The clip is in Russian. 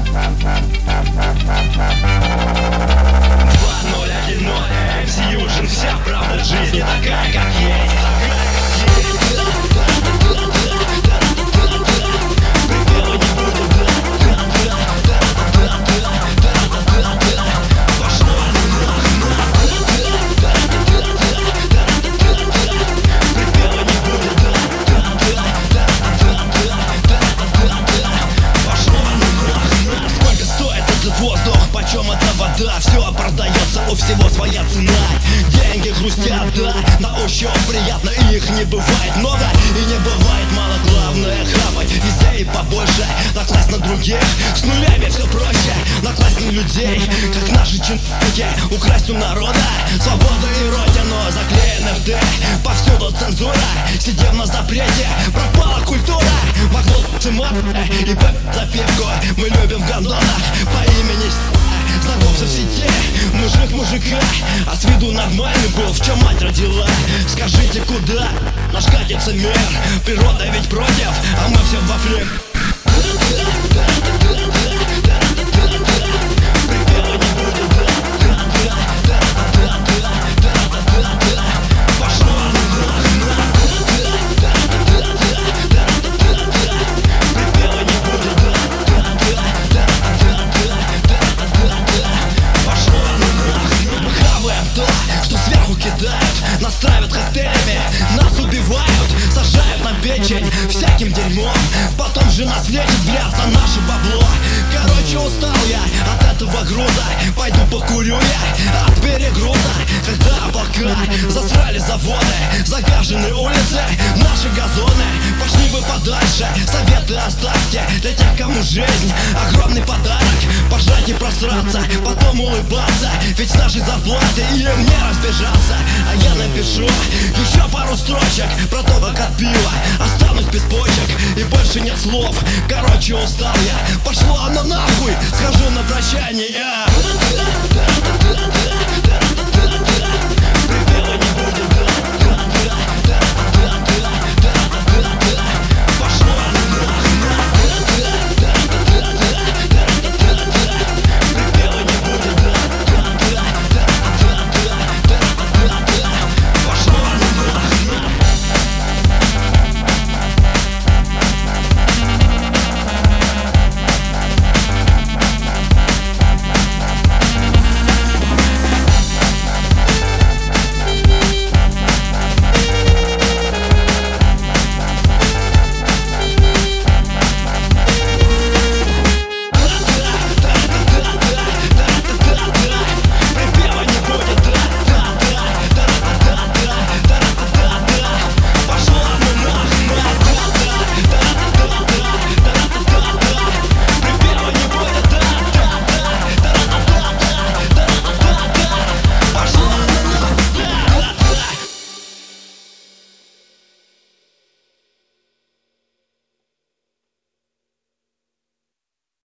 Fusion, вся правда жизни такая, как есть. Предела не будет. Пошло предела не будет. Пошло сколько стоит этот воздух, почем эта вода? Все продается, у всего своя цена. Деньги хрустят, да, на ощупь приятно, их не бывает много и не бывает мало. Главное хапать везде и побольше, накласть на других, с нулями все проще. Накласть на людей, как наши чиновники, украсть у народа свободу и родину. Заклеены рты, повсюду цензура, сидим на запрете, пропала культура. Вокруг цимат и запивку мы любим в гандонах по имени знакомься в сети, мужик мужика, а с виду нормальный был, в чем мать родила. Скажите, куда наш катится мир? Природа ведь против, а мы все во фле. Предела не будет. Пошло предела не будет. То, что сверху кидают, нас травят коктейлями, нас убивают, сажают на печень всяким дерьмом. Потом же нас лечат, блядь, за наше бабло. Короче, устал я от этого груза, пойду покурю я от перегруза. Когда облака засрали заводы, загажены улицы, наши газоны. Пошли вы подальше, советы оставьте для тех, кому жизнь огромный подарок. Пожать и просраться, потом улыбаться, ведь с нашей зарплаты им не разбежаться. А я напишу еще пару строчек про то, как от пива останусь без почек и больше нет слов. Короче, устал я, пошло оно нахуй, схожу на прощание.